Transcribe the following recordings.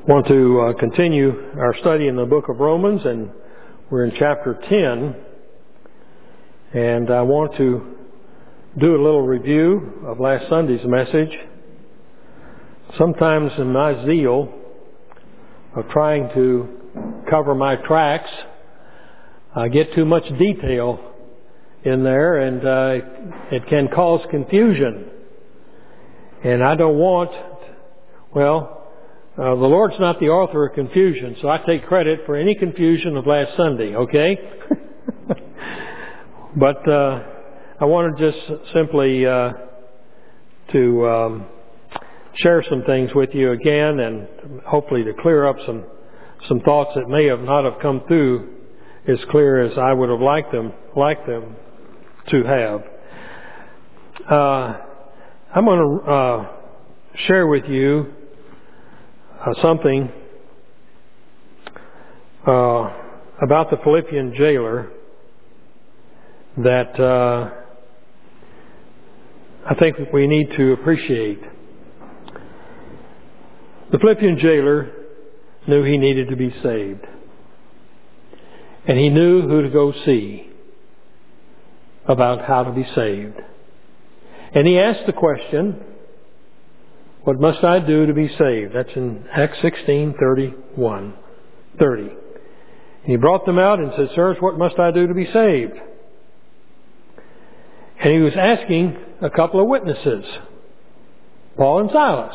want to continue our study in the book of Romans, and we're in chapter 10. And I want to do a little review of last Sunday's message. Sometimes in my zeal of trying to cover my tracks, I get too much detail in there, and it can cause confusion. And I don't want, the Lord's not the author of confusion, so I take credit for any confusion of last Sunday, okay? But I want to just simply to share some things with you again, and hopefully to clear up some thoughts that may have not have come through as clear as I would have liked them to have. I'm going to share with you something about the Philippian jailer that I think we need to appreciate. The Philippian jailer knew he needed to be saved. And he knew who to go see about how to be saved. And he asked the question, what must I do to be saved? That's in Acts 16:30. And he brought them out and said, sirs, what must I do to be saved? And he was asking a couple of witnesses, Paul and Silas.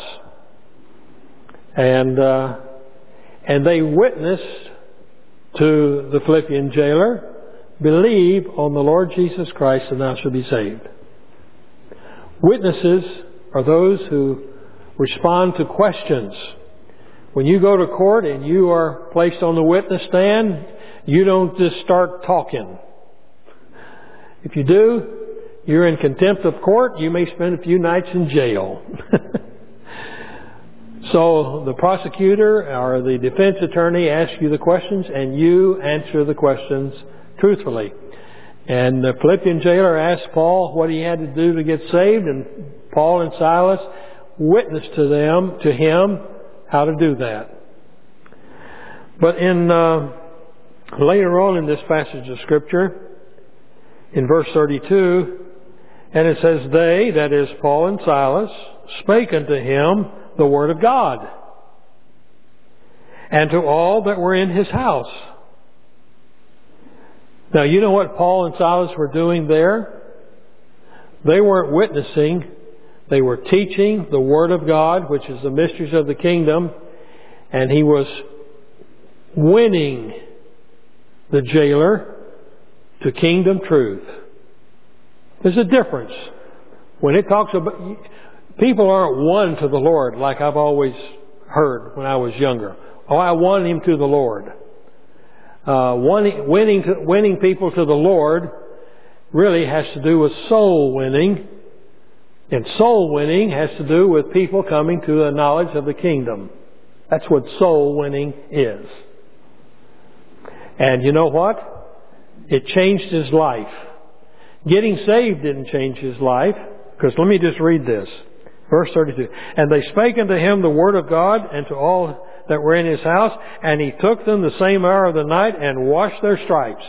And they witnessed to the Philippian jailer, believe on the Lord Jesus Christ and thou shalt be saved. Witnesses are those who respond to questions. When you go to court and you are placed on the witness stand, you don't just start talking. If you do, you're in contempt of court. You may spend a few nights in jail. So the prosecutor or the defense attorney asks you the questions and you answer the questions truthfully. And the Philippian jailer asked Paul what he had to do to get saved, and Paul and Silas witnessed to him how to do that. But later on in this passage of Scripture, in verse 32, and it says, they, that is Paul and Silas, spake unto him the word of God, and to all that were in his house. Now, you know what Paul and Silas were doing there? They weren't witnessing. They were teaching the Word of God, which is the mysteries of the kingdom, and he was winning the jailer to kingdom truth. There's a difference. When it talks about, people aren't won to the Lord like I've always heard when I was younger. Oh, I won him to the Lord. Winning people to the Lord really has to do with soul winning. And soul winning has to do with people coming to the knowledge of the kingdom. That's what soul winning is. And you know what? It changed his life. Getting saved didn't change his life. Because let me just read this. Verse 32. And they spake unto him the word of God and to all that were in his house. And he took them the same hour of the night and washed their stripes.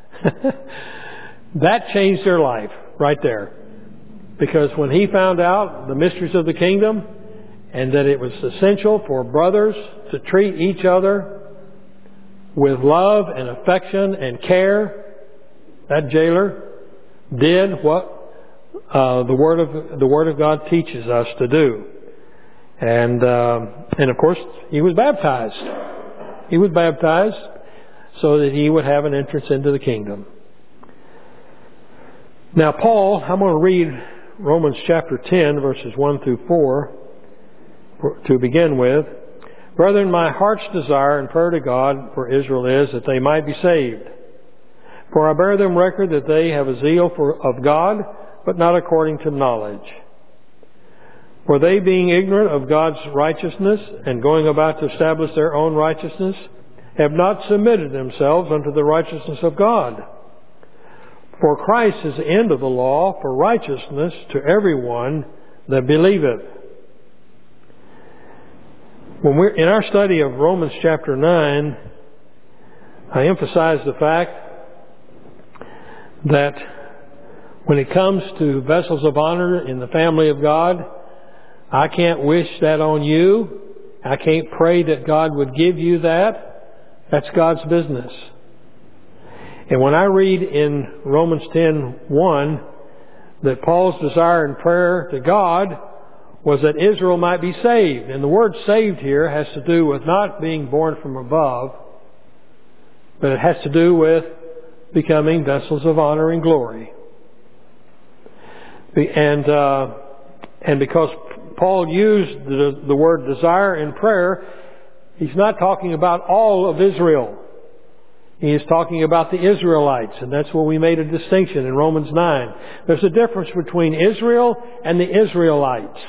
That changed their life right there. Because when he found out the mysteries of the kingdom and that it was essential for brothers to treat each other with love and affection and care, that jailer did what the Word of God teaches us to do. And of course, he was baptized. He was baptized so that he would have an entrance into the kingdom. Now, Paul, I'm going to read Romans chapter 10, verses 1 through 4, to begin with. Brethren, my heart's desire and prayer to God for Israel is that they might be saved. For I bear them record that they have a zeal of God, but not according to knowledge. For they, being ignorant of God's righteousness and going about to establish their own righteousness, have not submitted themselves unto the righteousness of God. For Christ is the end of the law for righteousness to everyone that believeth. When we're in our study of Romans chapter 9, I emphasize the fact that when it comes to vessels of honor in the family of God, I can't wish that on you. I can't pray that God would give you that. That's God's business. And when I read in Romans 10:1 that Paul's desire and prayer to God was that Israel might be saved. And the word saved here has to do with not being born from above, but it has to do with becoming vessels of honor and glory. And because Paul used the word desire in prayer, he's not talking about all of Israel. He is talking about the Israelites, and that's where we made a distinction in Romans 9. There's a difference between Israel and the Israelites.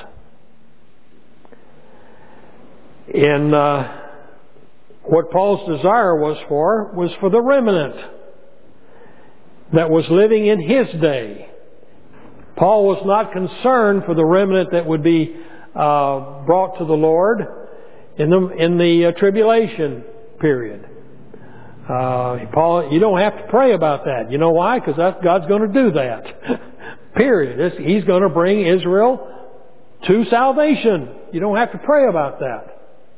In what Paul's desire was for the remnant that was living in his day. Paul was not concerned for the remnant that would be brought to the Lord in the tribulation period. Paul, you don't have to pray about that. You know why? Because God's going to do that. Period. He's going to bring Israel to salvation. You don't have to pray about that.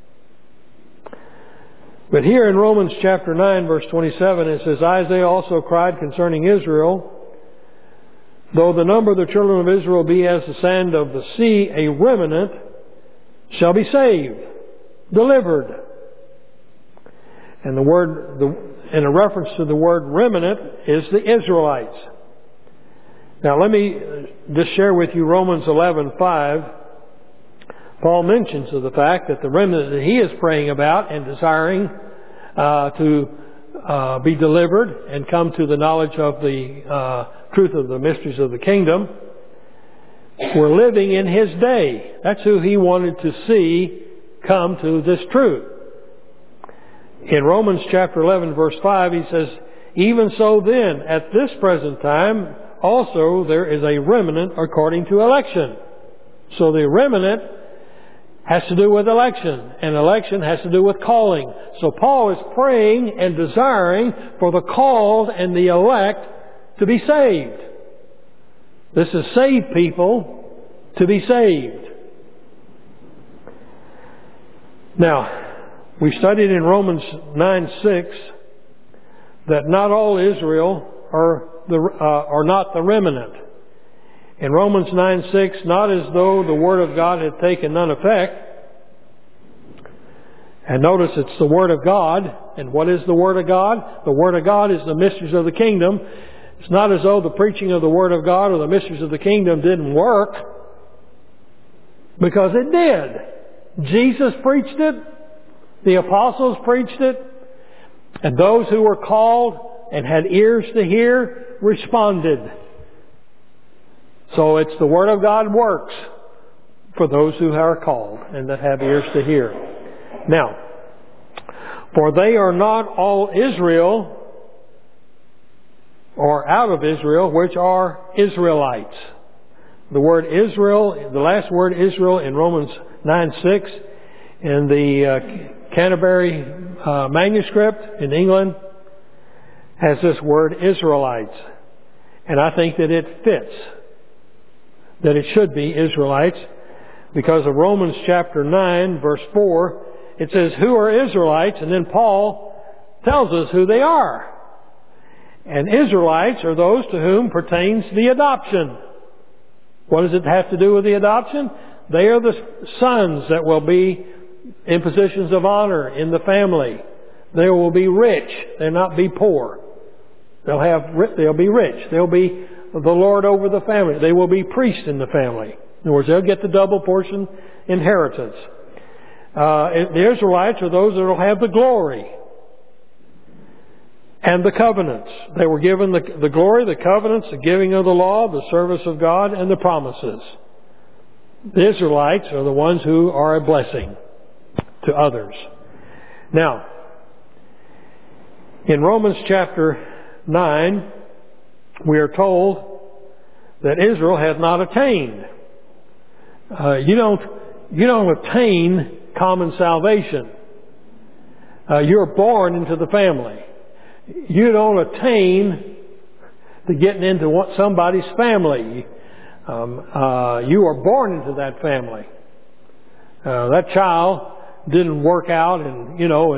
But here in Romans chapter 9, verse 27, it says, Isaiah also cried concerning Israel, though the number of the children of Israel be as the sand of the sea, a remnant shall be saved, delivered. And the word, in a reference to the word remnant, is the Israelites. Now let me just share with you Romans 11:5. Paul mentions of the fact that the remnant that he is praying about and desiring to be delivered and come to the knowledge of the truth of the mysteries of the kingdom were living in his day. That's who he wanted to see come to this truth. In Romans chapter 11 verse 5 he says, even so then, at this present time, also there is a remnant according to election. So the remnant has to do with election, and election has to do with calling. So Paul is praying and desiring for the called and the elect to be saved. This is saved people to be saved. Now, we studied in Romans 9:6 that not all Israel are not the remnant. In Romans 9:6, not as though the Word of God had taken none effect. And notice it's the Word of God. And what is the Word of God? The Word of God is the mysteries of the kingdom. It's not as though the preaching of the Word of God or the mysteries of the kingdom didn't work. Because it did. Jesus preached it. The apostles preached it. And those who were called and had ears to hear responded. So it's the Word of God works for those who are called and that have ears to hear. Now, for they are not all Israel or out of Israel, which are Israelites. The word Israel, the last word Israel in Romans 9:6 in the Canterbury manuscript in England has this word Israelites. And I think that it fits. That it should be Israelites, because of Romans chapter 9 verse 4, it says, who are Israelites? And then Paul tells us who they are. And Israelites are those to whom pertains the adoption. What does it have to do with the adoption? They are the sons that will be in positions of honor in the family. They will be rich. They'll not be poor. They'll be rich. They'll be the Lord over the family. They will be priests in the family. In other words, they'll get the double portion inheritance. The Israelites are those that will have the glory and the covenants. They were given the glory, the covenants, the giving of the law, the service of God, and the promises. The Israelites are the ones who are a blessing to others. Now, in Romans chapter 9, we are told that Israel has not attained. You don't attain common salvation. You're born into the family. You don't attain to getting into somebody's family. You are born into that family. That child didn't work out and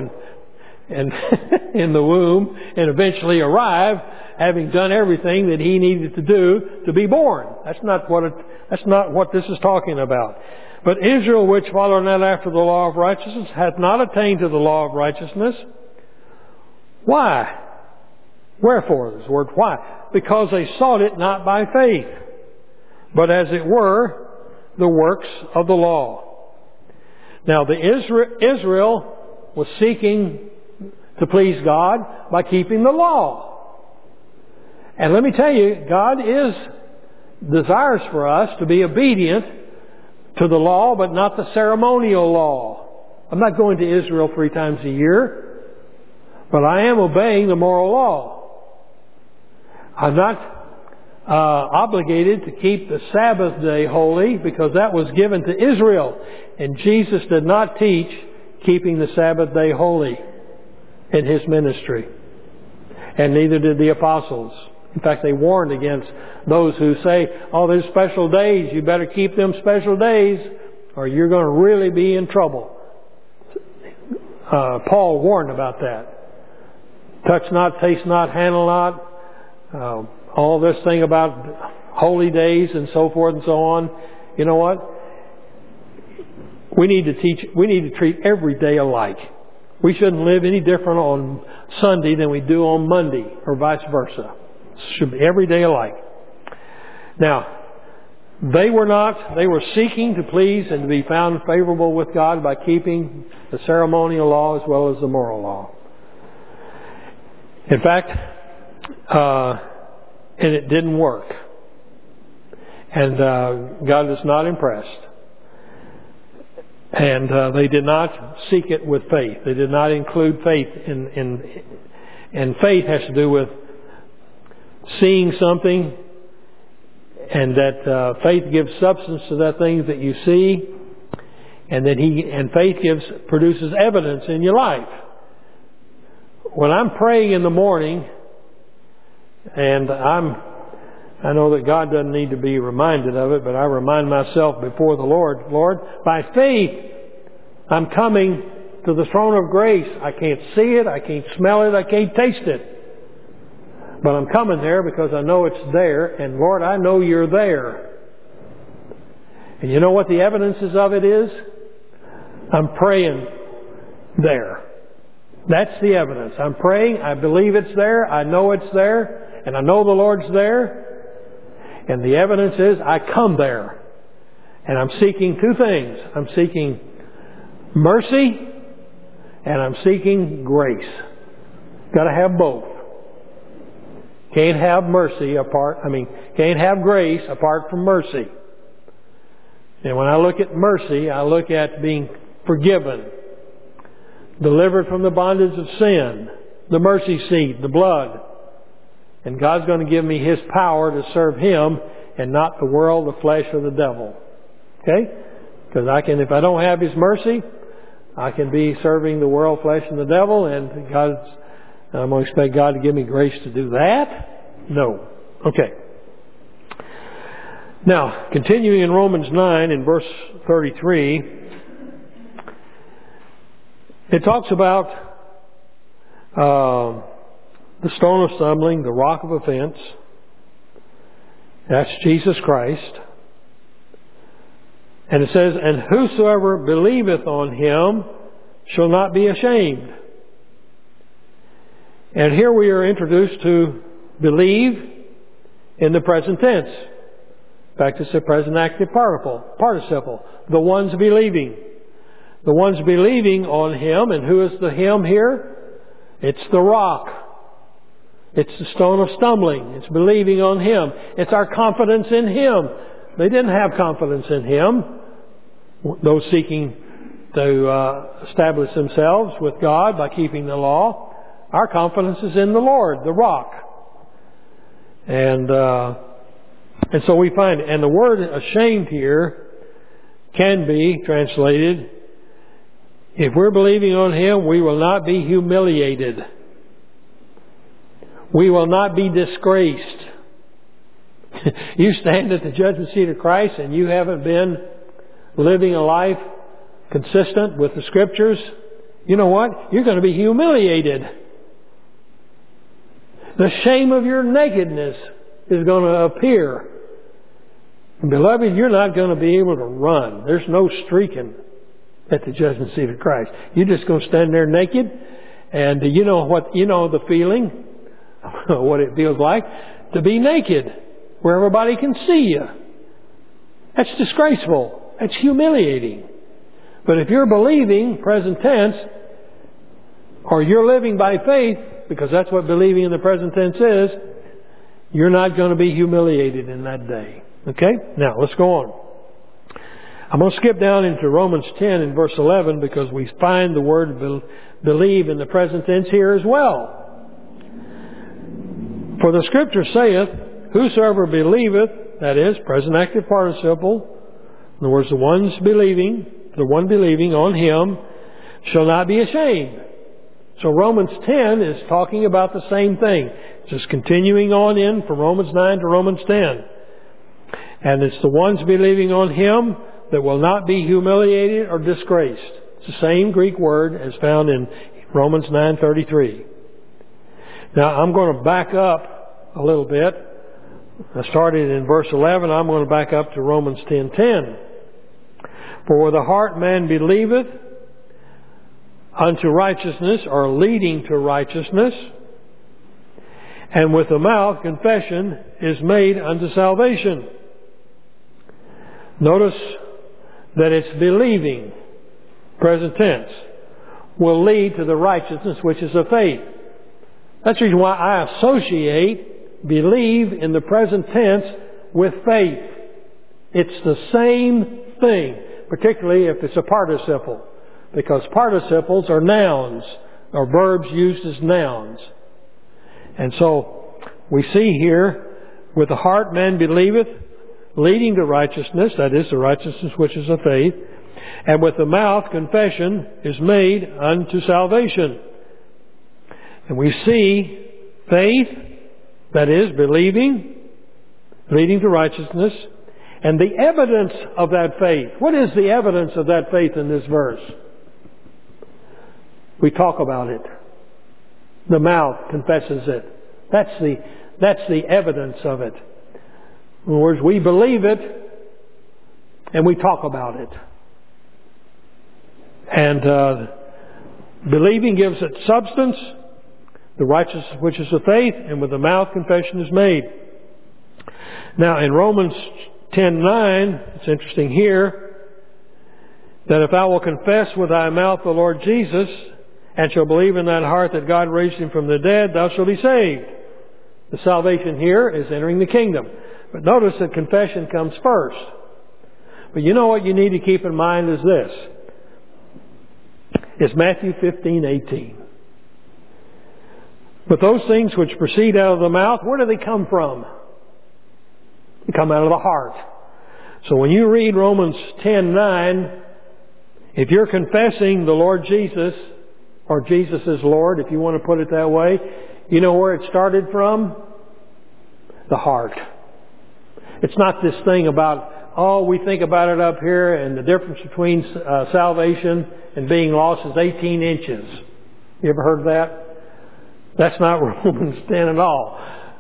in the womb and eventually arrive having done everything that he needed to do to be born. That's not what this is talking about. But Israel, which follow not after the law of righteousness, hath not attained to the law of righteousness. Why? Wherefore, this word why? Because they sought it not by faith, but as it were, the works of the law. Now, Israel was seeking to please God by keeping the law. And let me tell you, God desires for us to be obedient to the law, but not the ceremonial law. I'm not going to Israel 3 times a year, but I am obeying the moral law. I'm not obligated to keep the Sabbath day holy because that was given to Israel. And Jesus did not teach keeping the Sabbath day holy in His ministry. And neither did the apostles. In fact, they warned against those who say, oh, there's special days. You better keep them special days or you're going to really be in trouble. Paul warned about that. Touch not, taste not, handle not. All this thing about holy days and so forth and so on. You know what? We need to treat every day alike. We shouldn't live any different on Sunday than we do on Monday or vice versa. It should be every day alike. Now, they were seeking to please and to be found favorable with God by keeping the ceremonial law as well as the moral law. In fact, and it didn't work. And God is not impressed. And they did not seek it with faith. They did not include faith and faith has to do with seeing something, and that faith gives substance to that thing that you see, and faith produces evidence in your life. When I'm praying in the morning, and I know that God doesn't need to be reminded of it, but I remind myself before the Lord, Lord, by faith, I'm coming to the throne of grace. I can't see it, I can't smell it, I can't taste it. But I'm coming there because I know it's there, and Lord, I know you're there. And you know what the evidences of it is? I'm praying there. That's the evidence. I'm praying, I believe it's there, I know it's there, and I know the Lord's there. And the evidence is I come there. And I'm seeking 2 things. I'm seeking mercy and I'm seeking grace. Got to have both. Can't have can't have grace apart from mercy. And when I look at mercy, I look at being forgiven, delivered from the bondage of sin, the mercy seat, the blood. And God's going to give me His power to serve Him and not the world, the flesh, or the devil. Okay? Because if I don't have His mercy, I can be serving the world, flesh, and the devil, and I'm going to expect God to give me grace to do that? No. Okay. Now, continuing in Romans 9 in verse 33, it talks about the stone of stumbling, the rock of offense. That's Jesus Christ. And it says, and whosoever believeth on Him shall not be ashamed. And here we are introduced to believe in the present tense. In fact, it's a present active participle. The ones believing. The ones believing on Him. And who is the Him here? It's the rock. It's the stone of stumbling. It's believing on Him. It's our confidence in Him. They didn't have confidence in Him, those seeking to establish themselves with God by keeping the law. Our confidence is in the Lord, the rock. And so we find, and the word ashamed here can be translated If we're believing on Him, we will not be humiliated. We will not be disgraced. You stand at the judgment seat of Christ and you haven't been living a life consistent with the Scriptures, you know what? You're going to be humiliated. The shame of your nakedness is going to appear. And beloved, you're not going to be able to run. There's no streaking at the judgment seat of Christ. You're just going to stand there naked, and you know the feeling, what it feels like to be naked, where everybody can see you. That's disgraceful. That's humiliating. But if you're believing, present tense, or you're living by faith, because that's what believing in the present tense is, you're not going to be humiliated in that day. Okay? Now, let's go on. I'm going to skip down into Romans 10 and verse 11 because we find the word believe in the present tense here as well. For the Scripture saith, whosoever believeth, that is, present active participle, in other words, the one believing on Him, shall not be ashamed. So Romans 10 is talking about the same thing. Just continuing on in from Romans 9 to Romans 10. And it's the ones believing on Him that will not be humiliated or disgraced. It's the same Greek word as found in Romans 9:33. Now I'm going to back up a little bit. I started in verse 11. I'm going to back up to Romans 10:10. For with the heart man believeth unto righteousness, or leading to righteousness, and with the mouth confession is made unto salvation. Notice that it's believing, present tense, will lead to the righteousness which is of faith. That's the reason why I associate believe in the present tense with faith. It's the same thing, particularly if it's a participle, because participles are nouns, or verbs used as nouns. And so we see here, with the heart man believeth, leading to righteousness, that is, the righteousness which is of faith, and with the mouth confession is made unto salvation. And we see faith, that is, believing, leading to righteousness, and the evidence of that faith. What is the evidence of that faith in this verse? We talk about it. The mouth confesses it. That's the evidence of it. In other words, we believe it and we talk about it. And believing gives it substance, the righteousness which is of faith, and with the mouth confession is made. Now in Romans 10:9, it's interesting here, that if thou wilt confess with thy mouth the Lord Jesus, and shall believe in thine heart that God raised Him from the dead, thou shalt be saved. The salvation here is entering the kingdom. But notice that confession comes first. But you know what you need to keep in mind is this. It's Matthew 15:18. But those things which proceed out of the mouth, where do they come from? They come out of the heart. So when you read Romans 10:9, if you're confessing the Lord Jesus, or Jesus is Lord, if you want to put it that way, you know where it started from? The heart. It's not this thing about, we think about it up here, and the difference between salvation and being lost is 18 inches. You ever heard of that? That's not Romans 10 at all.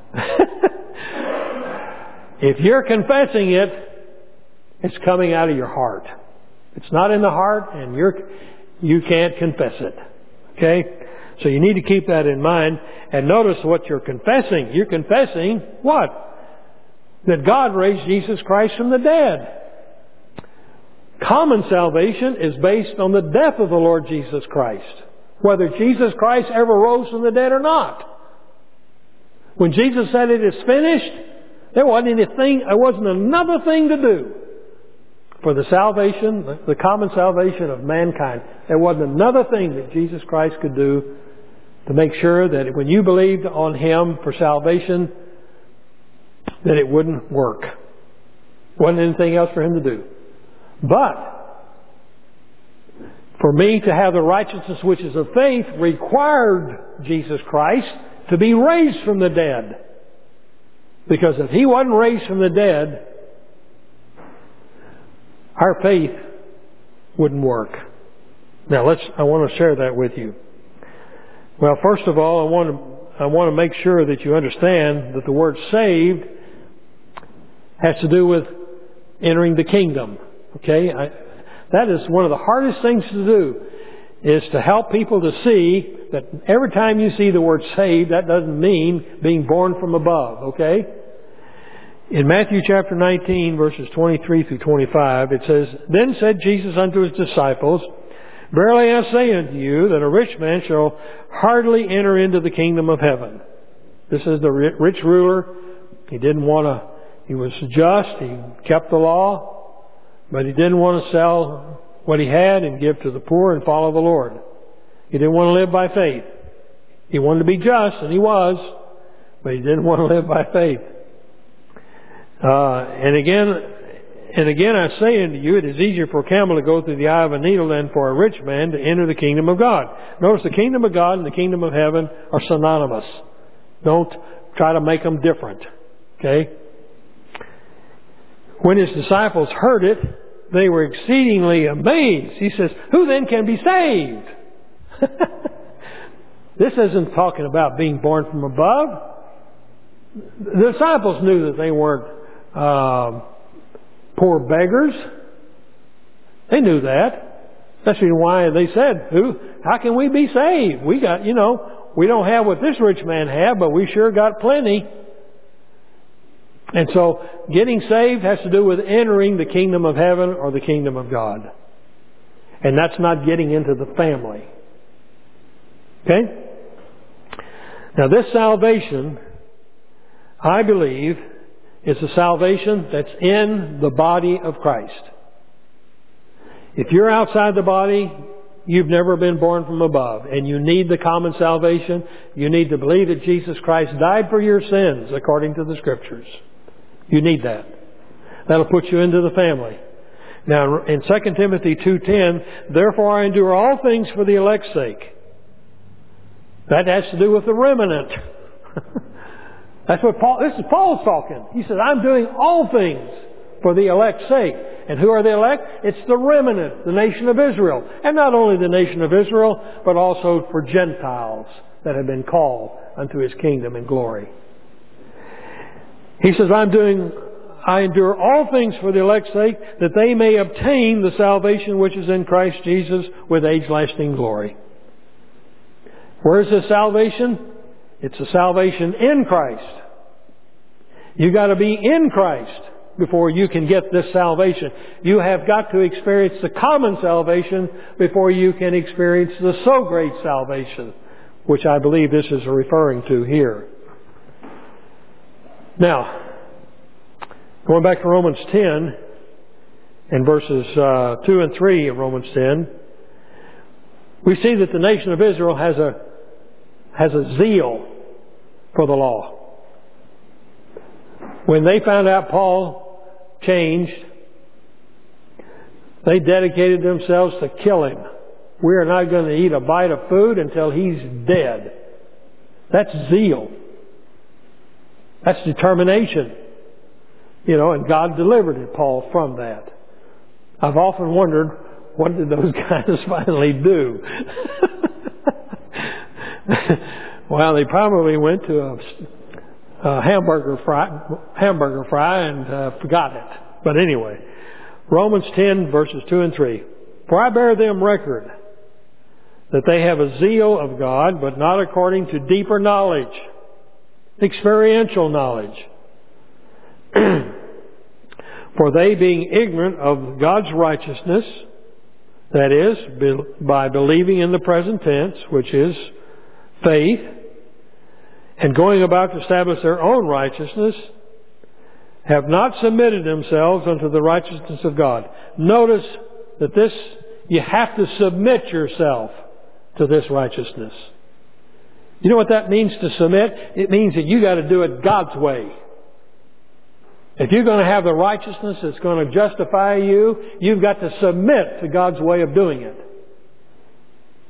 If you're confessing it, it's coming out of your heart. It's not in the heart, and you can't confess it. Okay? So you need to keep that in mind. And notice what you're confessing. You're confessing what? That God raised Jesus Christ from the dead. Common salvation is based on the death of the Lord Jesus Christ. Whether Jesus Christ ever rose from the dead or not. When Jesus said it is finished, there wasn't another thing to do for the salvation, the common salvation of mankind. There wasn't another thing that Jesus Christ could do to make sure that when you believed on Him for salvation, that it wouldn't work. Wasn't anything else for Him to do. But For me to have the righteousness which is of faith required Jesus Christ to be raised from the dead. Because if He wasn't raised from the dead, our faith wouldn't work. Now I want to share that with you. Well, first of all, I want to make sure that you understand that the word saved has to do with entering the kingdom. Okay? That is one of the hardest things to do, is to help people to see that every time you see the word saved, that doesn't mean being born from above. Okay? In Matthew chapter 19, verses 23 through 25, it says, Then said Jesus unto His disciples, Verily I say unto you, that a rich man shall hardly enter into the kingdom of heaven. This is the rich ruler. He was just, he kept the law, but he didn't want to sell what he had and give to the poor and follow the Lord. He didn't want to live by faith. He wanted to be just, and he was, but he didn't want to live by faith. And again I say unto you, it is easier for a camel to go through the eye of a needle than for a rich man to enter the kingdom of God. Notice the kingdom of God and the kingdom of heaven are synonymous. Don't try to make them different. Okay? When His disciples heard it, they were exceedingly amazed. He says, Who then can be saved? This isn't talking about being born from above. The disciples knew that they weren't poor beggars. They knew that. That's why they said, how can we be saved? We don't have what this rich man had, but we sure got plenty. And so, getting saved has to do with entering the kingdom of heaven or the kingdom of God. And that's not getting into the family. Okay? Now this salvation, I believe, is a salvation that's in the body of Christ. If you're outside the body, you've never been born from above, and you need the common salvation. You need to believe that Jesus Christ died for your sins according to the Scriptures. You need that. That'll put you into the family. Now, in 2 Timothy 2:10, Therefore I endure all things for the elect's sake. That has to do with the remnant. This is Paul's talking. He says, I'm doing all things for the elect's sake. And who are the elect? It's the remnant, the nation of Israel. And not only the nation of Israel, but also for Gentiles that have been called unto His kingdom and glory. He says, I endure all things for the elect's sake, that they may obtain the salvation which is in Christ Jesus with age-lasting glory. Where is this salvation? It's a salvation in Christ. You've got to be in Christ before you can get this salvation. You have got to experience the common salvation before you can experience the so great salvation, which I believe this is referring to here. Now, going back to Romans 10 and verses 2 and 3 of Romans 10, we see that the nation of Israel has a zeal for the law. When they found out Paul changed, they dedicated themselves to kill him. We are not going to eat a bite of food until he's dead. That's zeal. That's determination. And God delivered Paul from that. I've often wondered, what did those guys finally do? Well, they probably went to a hamburger fry and forgot it. But anyway, Romans 10 verses 2 and 3. For I bear them record that they have a zeal of God, but not according to deeper knowledge, experiential knowledge. For they, being ignorant of God's righteousness, that is, by believing in the present tense, which is faith, and going about to establish their own righteousness, have not submitted themselves unto the righteousness of God. Notice that you have to submit yourself to this righteousness. You know what that means to submit? It means that you got to do it God's way. If you're going to have the righteousness that's going to justify you, you've got to submit to God's way of doing it.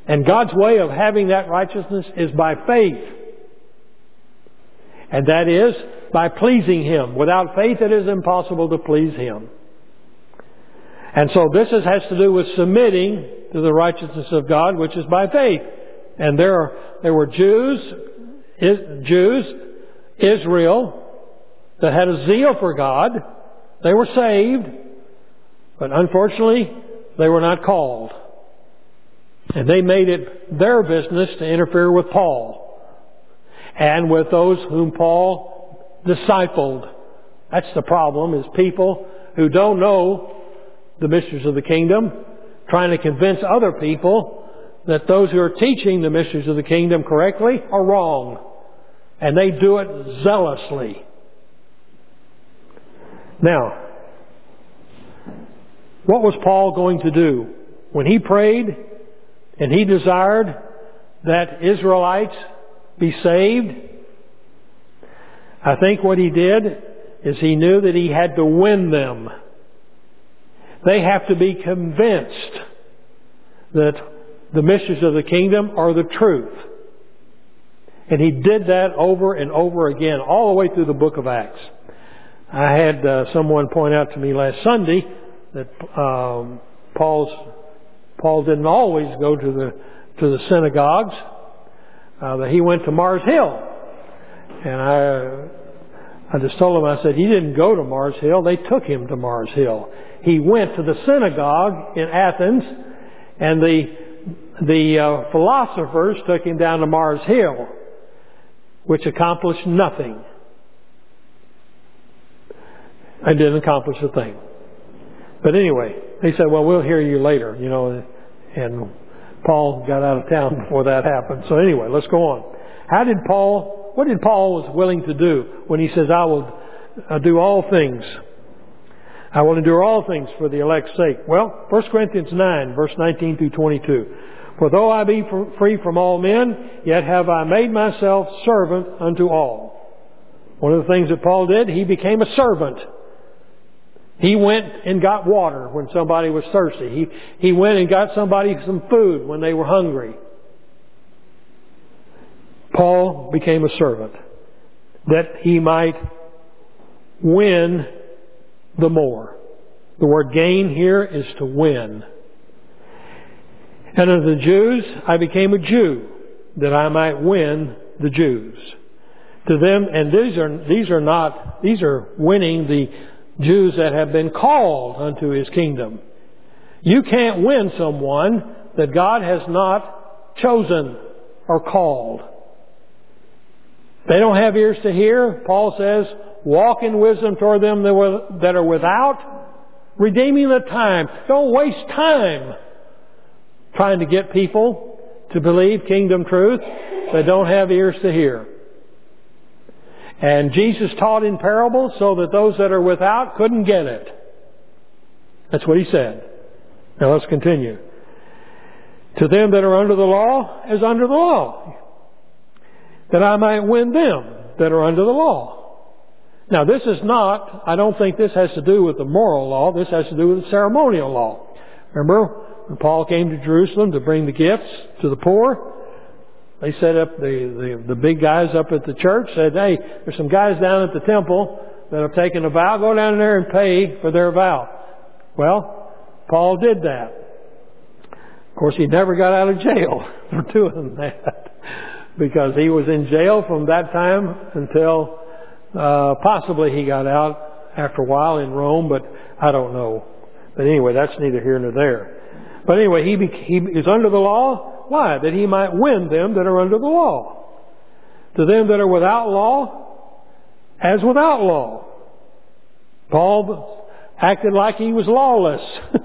And God's way of having that righteousness is by faith. And that is by pleasing Him. Without faith it is impossible to please Him. And so this has to do with submitting to the righteousness of God, which is by faith. And there were Jews, Israel, that had a zeal for God. They were saved, but unfortunately they were not called. And they made it their business to interfere with Paul and with those whom Paul discipled. That's the problem, is people who don't know the mysteries of the kingdom, trying to convince other people that those who are teaching the mysteries of the kingdom correctly are wrong. And they do it zealously. Now, what was Paul going to do? When he prayed and he desired that Israelites be saved, I think what he did is he knew that he had to win them. They have to be convinced that the mysteries of the kingdom are the truth. And he did that over and over again, all the way through the book of Acts. I had someone point out to me last Sunday that Paul didn't always go to the synagogues. That he went to Mars Hill, and I just told him, I said, he didn't go to Mars Hill. They took him to Mars Hill. He went to the synagogue in Athens, and the philosophers took him down to Mars Hill, which accomplished nothing. I didn't accomplish a thing. But anyway, they said, well, we'll hear you later, and Paul got out of town before that happened. So anyway, let's go on. What did Paul was willing to do when he says, I will do all things? I will endure all things for the elect's sake. Well, 1 Corinthians 9, verse 19 through 22. For though I be free from all men, yet have I made myself servant unto all. One of the things that Paul did, he became a servant. He went and got water when somebody was thirsty. He went and got somebody some food when they were hungry. Paul became a servant that he might win the more. The word gain here is to win. And of the Jews, I became a Jew that I might win the Jews. To them, and these are winning the Jews that have been called unto His kingdom. You can't win someone that God has not chosen or called. They don't have ears to hear. Paul says, walk in wisdom toward them that are without, redeeming the time. Don't waste time trying to get people to believe kingdom truth that don't have ears to hear. And Jesus taught in parables so that those that are without couldn't get it. That's what He said. Now let's continue. To them that are under the law, as under the law, that I might win them that are under the law. Now this is not, I don't think this has to do with the moral law. This has to do with the ceremonial law. Remember when Paul came to Jerusalem to bring the gifts to the poor? They set up, the big guys up at the church said, hey, there's some guys down at the temple that have taken a vow. Go down there and pay for their vow. Well, Paul did that. Of course, he never got out of jail for doing that, because he was in jail from that time until possibly he got out after a while in Rome, but I don't know. But anyway, that's neither here nor there. But anyway, he is under the law. Why? That he might win them that are under the law. To them that are without law, as without law. Paul acted like he was lawless.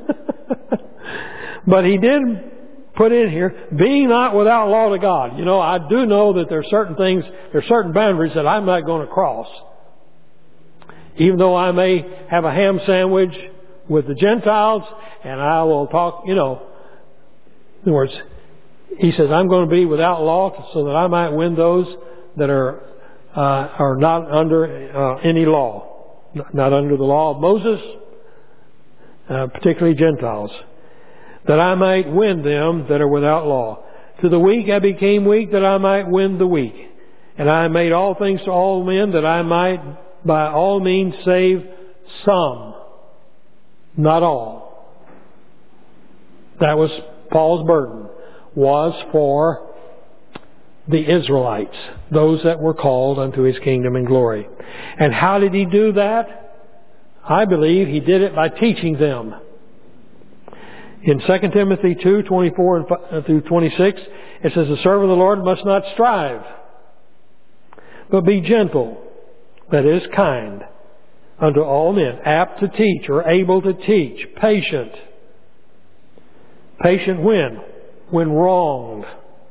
But he did put in here, being not without law to God. I do know that there are certain things, there are certain boundaries that I'm not going to cross. Even though I may have a ham sandwich with the Gentiles, and I will talk, in other words, he says, I'm going to be without law so that I might win those that are not under any law. Not under the law of Moses, particularly Gentiles. That I might win them that are without law. To the weak I became weak that I might win the weak. And I made all things to all men that I might by all means save some. Not all. That was Paul's burden. Was for the Israelites. Those that were called unto His kingdom and glory. And how did He do that? I believe He did it by teaching them. In 2 Timothy 2:24 through 26, it says, the servant of the Lord must not strive, but be gentle, that is, kind, unto all men, apt to teach or able to teach, patient. Patient when? When wronged.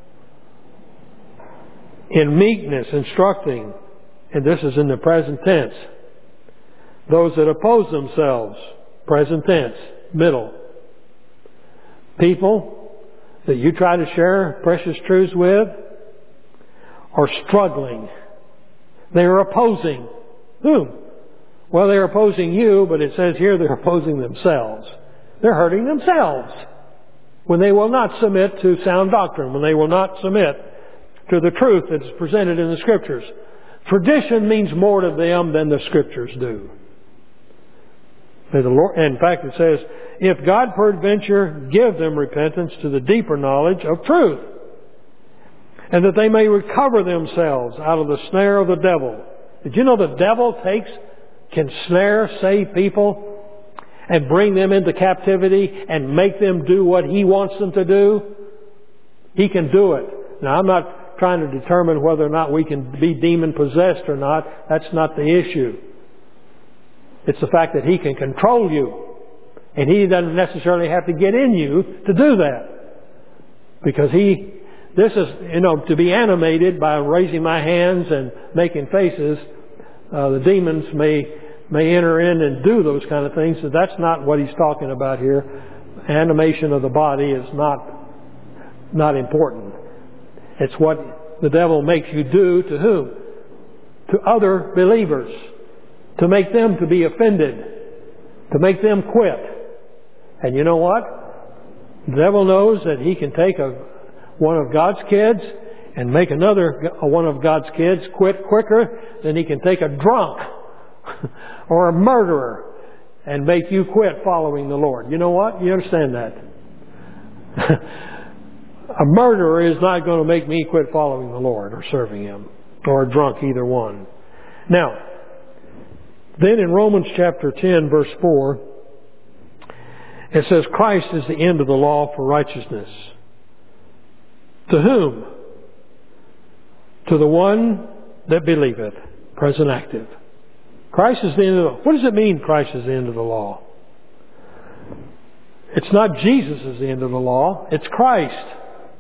In meekness, instructing, and this is in the present tense. Those that oppose themselves, present tense, middle. People that you try to share precious truths with are struggling. They are opposing. Whom? Well, they're opposing you, but it says here they're opposing themselves. They're hurting themselves when they will not submit to sound doctrine, when they will not submit to the truth that is presented in the Scriptures. Tradition means more to them than the Scriptures do. In fact, it says, if God peradventure give them repentance to the deeper knowledge of truth, and that they may recover themselves out of the snare of the devil. Did you know the devil can snare, save people, and bring them into captivity and make them do what he wants them to do? He can do it. Now, I'm not trying to determine whether or not we can be demon-possessed or not. That's not the issue. It's the fact that he can control you. And he doesn't necessarily have to get in you to do that. Because this is, to be animated by raising my hands and making faces, the demons may enter in and do those kind of things. So that's not what he's talking about here. Animation of the body is not important. It's what the devil makes you do to whom? To other believers. To make them to be offended. To make them quit. And you know what? The devil knows that he can take one of God's kids and make another one of God's kids quit quicker than he can take a drunk or a murderer and make you quit following the Lord. You know what? You understand that? A murderer is not going to make me quit following the Lord or serving Him, or a drunk, either one. Now, then in Romans chapter 10, verse 4, it says, Christ is the end of the law for righteousness. To whom? To the one that believeth. Present active. Christ is the end of the law. What does it mean, Christ is the end of the law? It's not Jesus is the end of the law. It's Christ.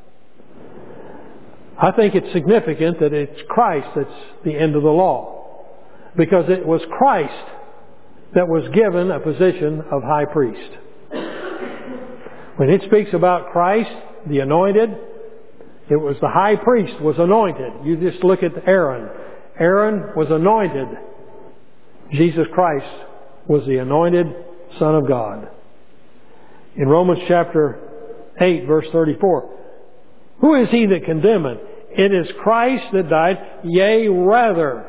I think it's significant that it's Christ that's the end of the law. Because it was Christ that was given a position of high priest. When it speaks about Christ, the anointed, it was the high priest was anointed. You just look at Aaron. Aaron was anointed. Jesus Christ was the anointed Son of God. In Romans chapter 8, verse 34, who is he that condemneth? It is Christ that died, yea, rather,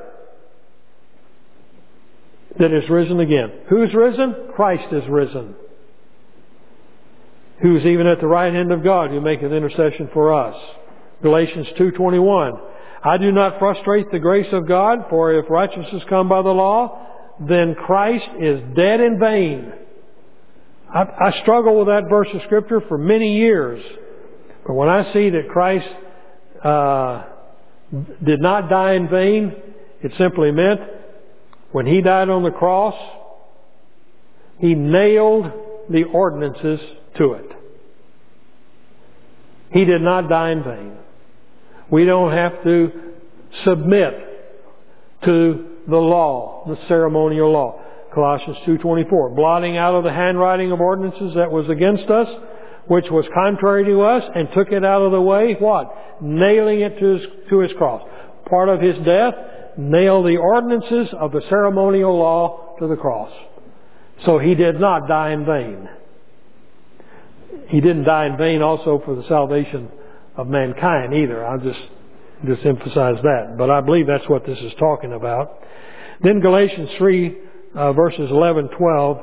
that is risen again. Who's risen? Christ is risen. Who's even at the right hand of God, who maketh intercession for us. Galatians 2:21. I do not frustrate the grace of God, for if righteousness come by the law, then Christ is dead in vain. I struggle with that verse of Scripture for many years. But when I see that Christ did not die in vain, it simply meant when He died on the cross, He nailed the ordinances to it. He did not die in vain. We don't have to submit to the law, the ceremonial law. Colossians 2:24, blotting out of the handwriting of ordinances that was against us, which was contrary to us, and took it out of the way. What? Nailing it to His cross. Part of His death, nailed the ordinances of the ceremonial law to the cross. So He did not die in vain. He didn't die in vain also for the salvation of mankind either. I'll just emphasize that. But I believe that's what this is talking about. Then Galatians 3, verses 11, 12.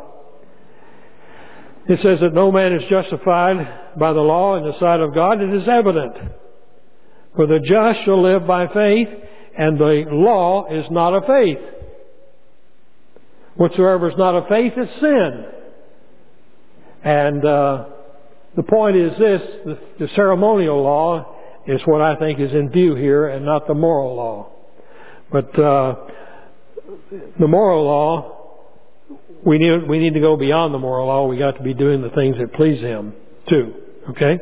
It says that no man is justified by the law in the sight of God. It is evident. For the just shall live by faith, and the law is not of faith. Whatsoever is not of faith is sin. And the point is this, the ceremonial law is what I think is in view here and not the moral law. But the moral law, we need to go beyond the moral law. We got to be doing the things that please Him too. Okay?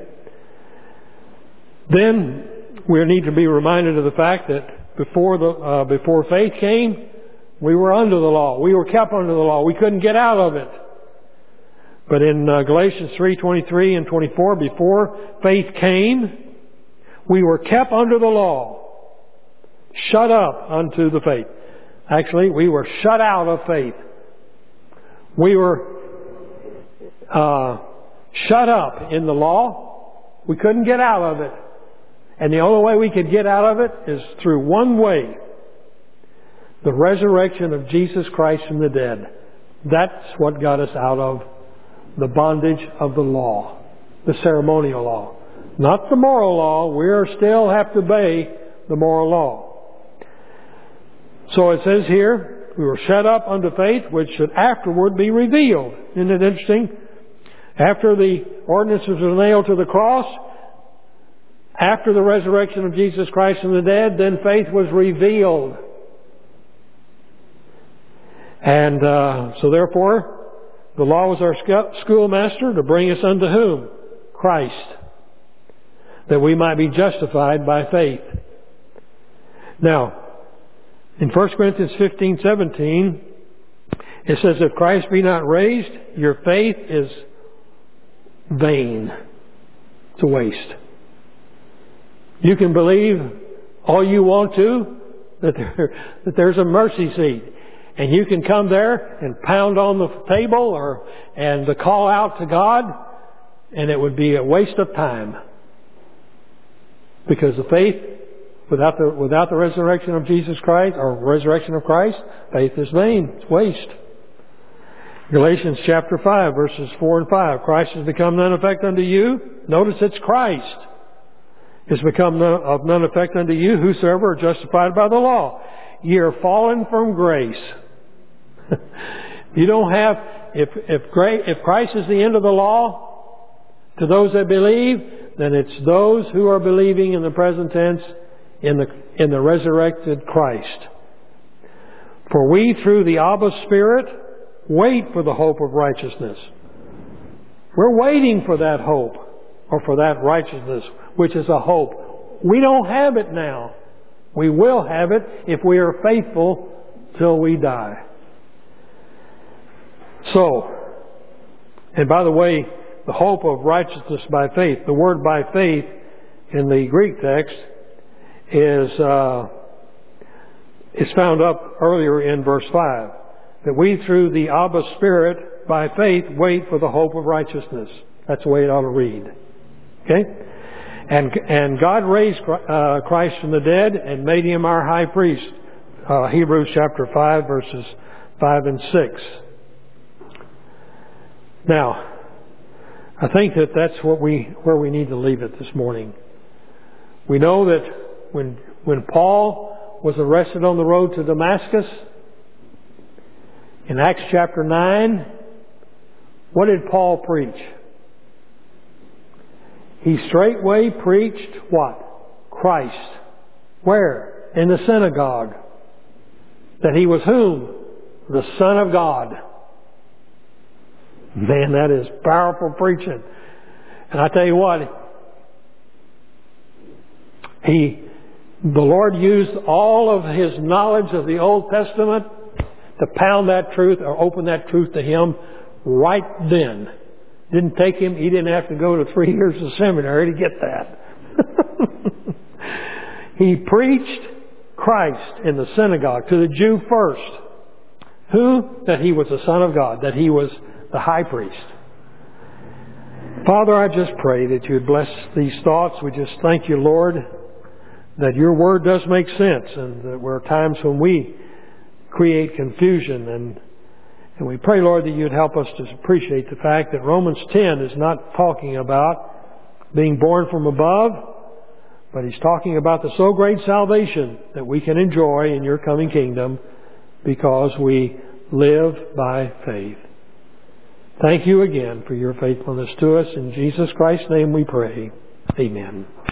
Then we need to be reminded of the fact that before faith came, we were under the law. We were kept under the law. We couldn't get out of it. But in Galatians 3:23 and 24, before faith came, we were kept under the law, shut up unto the faith. Actually, we were shut out of faith. We were shut up in the law. We couldn't get out of it. And the only way we could get out of it is through one way: the resurrection of Jesus Christ from the dead. That's what got us out of the bondage of the law, the ceremonial law. Not the moral law. We still have to obey the moral law. So it says here, we were shut up unto faith, which should afterward be revealed. Isn't it interesting? After the ordinances were nailed to the cross, after the resurrection of Jesus Christ from the dead, then faith was revealed. And so therefore, the law was our schoolmaster to bring us unto whom? Christ. That we might be justified by faith. Now, in 1 Corinthians 15:17, it says, if Christ be not raised, your faith is vain. It's a waste. You can believe all you want to that there's a mercy seat. And you can come there and pound on the table and call out to God, and it would be a waste of time. Because the faith, without the resurrection of Jesus Christ, or resurrection of Christ, faith is vain. It's waste. Galatians chapter 5, verses 4 and 5. Christ has become none effect unto you. Notice it's Christ. Is become of none effect unto you, whosoever are justified by the law. Ye are fallen from grace. You don't have, if Christ is the end of the law to those that believe, then it's those who are believing in the present tense in the resurrected Christ. For we through the Abba Spirit wait for the hope of righteousness. We're waiting for that hope, or for that righteousness, which is a hope. We don't have it now. We will have it if we are faithful till we die. So, and by the way, the hope of righteousness by faith, the word by faith in the Greek text is found up earlier in verse 5. That we through the Abba Spirit by faith wait for the hope of righteousness. That's the way it ought to read. Okay? And God raised Christ from the dead and made Him our high priest. Hebrews chapter 5 verses 5 and 6. Now, I think that's where we need to leave it this morning. We know that when Paul was arrested on the road to Damascus, in Acts chapter 9, what did Paul preach? He straightway preached what? Christ. Where? In the synagogue. That He was whom? The Son of God. Man, that is powerful preaching. And I tell you what, the Lord used all of His knowledge of the Old Testament to pound that truth or open that truth to him right then. Didn't take him, he didn't have to go to 3 years of seminary to get that. He preached Christ in the synagogue to the Jew first. Who? That He was the Son of God, that He was the high priest. Father, I just pray that you would bless these thoughts. We just thank you, Lord, that your word does make sense, and that there are times when we create confusion. And we pray, Lord, that you'd help us to appreciate the fact that Romans 10 is not talking about being born from above, but he's talking about the so great salvation that we can enjoy in your coming kingdom because we live by faith. Thank you again for your faithfulness to us. In Jesus Christ's name we pray. Amen.